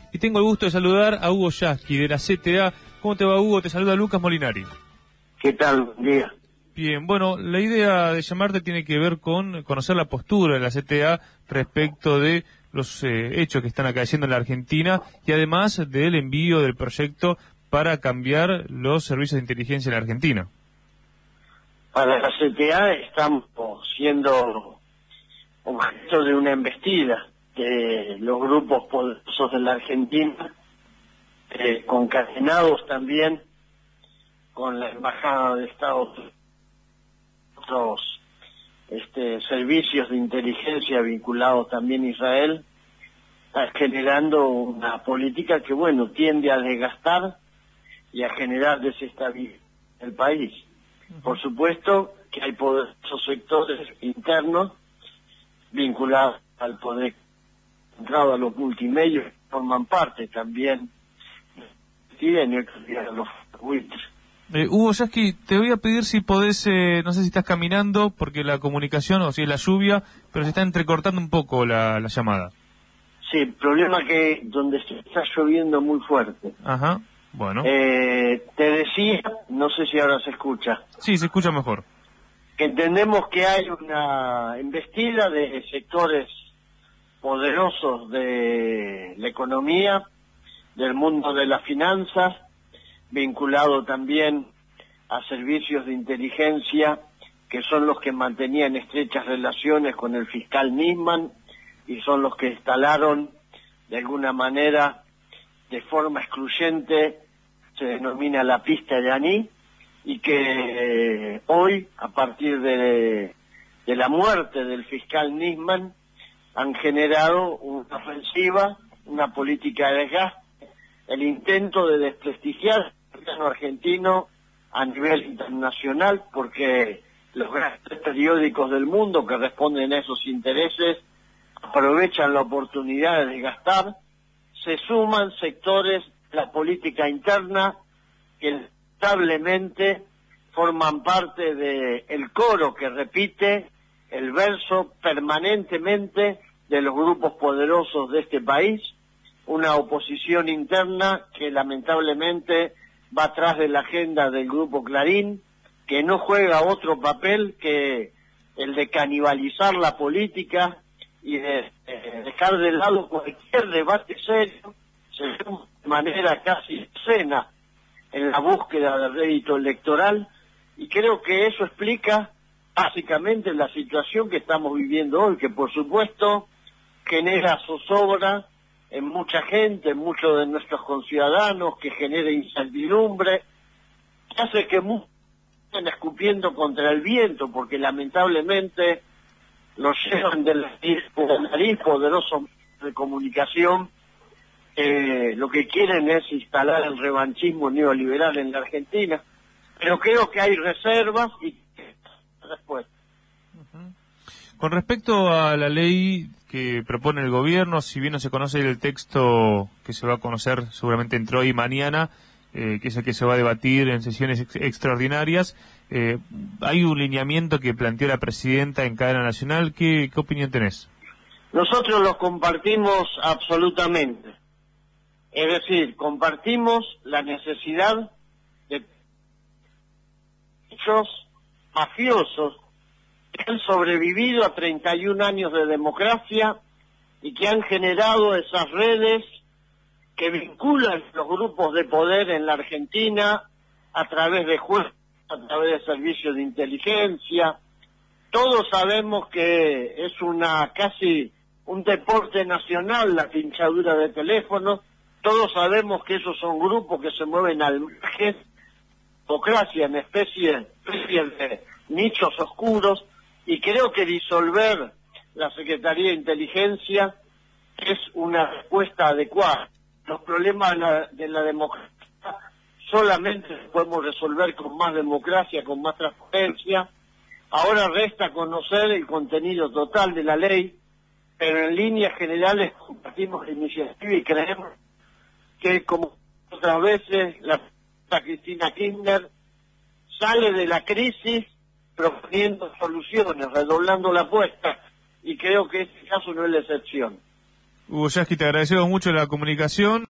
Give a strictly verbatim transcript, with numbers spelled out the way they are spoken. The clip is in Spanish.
y tengo el gusto de saludar a Hugo Yasky de la C T A. ¿Cómo te va, Hugo? Te saluda Lucas Molinari. ¿Qué tal? Buen día. Bien, bueno, la idea de llamarte tiene que ver con conocer la postura de la C T A respecto de los eh, hechos que están acaeciendo en la Argentina y además del envío del proyecto para cambiar los servicios de inteligencia en la Argentina. Para la C T A estamos siendo objeto de una embestida de los grupos poderosos de la Argentina, eh, concatenados también con la Embajada de Estados Unidos, otros este, servicios de inteligencia vinculados también a Israel, está generando una política que, bueno, tiende a desgastar y a generar desestabilidad en el país. Uh-huh. Por supuesto que hay poderosos sectores internos vinculados al poder centrado a los multimedios que forman parte también en el de los buitres. Eh, Hugo Yasky, te voy a pedir si podés, eh, no sé si estás caminando, porque la comunicación, o si es la lluvia, pero se está entrecortando un poco la, la llamada. Sí, el problema es que donde se está lloviendo muy fuerte. Ajá, bueno. Eh, te decía, no sé si ahora se escucha. Sí, se escucha mejor. Que entendemos que hay una embestida de sectores poderosos de la economía, del mundo de las finanzas, vinculado también a servicios de inteligencia que son los que mantenían estrechas relaciones con el fiscal Nisman y son los que instalaron de alguna manera de forma excluyente, se denomina la pista de Aní, y que eh, hoy, a partir de, de la muerte del fiscal Nisman, han generado una ofensiva, una política de desgaste, el intento de desprestigiar al gobierno argentino a nivel internacional, porque los grandes periódicos del mundo que responden a esos intereses aprovechan la oportunidad de desgastar, se suman sectores de la política interna que lamentablemente forman parte del coro que repite el verso permanentemente de los grupos poderosos de este país, una oposición interna que lamentablemente va atrás de la agenda del Grupo Clarín, que no juega otro papel que el de canibalizar la política y de, de dejar de lado cualquier debate serio, se ve de manera casi obscena en la búsqueda del rédito electoral, y creo que eso explica básicamente la situación que estamos viviendo hoy, que por supuesto genera zozobra en mucha gente, en muchos de nuestros conciudadanos, que genera incertidumbre, que hace que muchos estén escupiendo contra el viento, porque lamentablemente los llevan de la nariz poderosos de comunicación, eh, lo que quieren es instalar el revanchismo neoliberal en la Argentina, pero creo que hay reservas y respuestas. Uh-huh. Con respecto a la ley que propone el gobierno, si bien no se conoce el texto que se va a conocer seguramente entre hoy y mañana, eh, que es el que se va a debatir en sesiones ex extraordinarias, eh, hay un lineamiento que planteó la presidenta en cadena nacional. ¿Qué, qué opinión tenés? Nosotros lo compartimos absolutamente. Es decir, compartimos la necesidad de hechos mafiosos que han sobrevivido a treinta y un años de democracia y que han generado esas redes que vinculan los grupos de poder en la Argentina a través de jueces, a través de servicios de inteligencia. Todos sabemos que es una casi un deporte nacional la pinchadura de teléfonos, todos sabemos que esos son grupos que se mueven al margen, democracia en especie, especie de nichos oscuros, y creo que disolver la Secretaría de Inteligencia es una respuesta adecuada. Los problemas de la, de la democracia solamente los podemos resolver con más democracia, con más transparencia. Ahora resta conocer el contenido total de la ley, pero en líneas generales compartimos la iniciativa y creemos que, como otras veces, la Cristina Kirchner sale de la crisis proponiendo soluciones, redoblando la apuesta, y creo que este caso no es la excepción. Hugo Yasky, te agradecemos mucho la comunicación.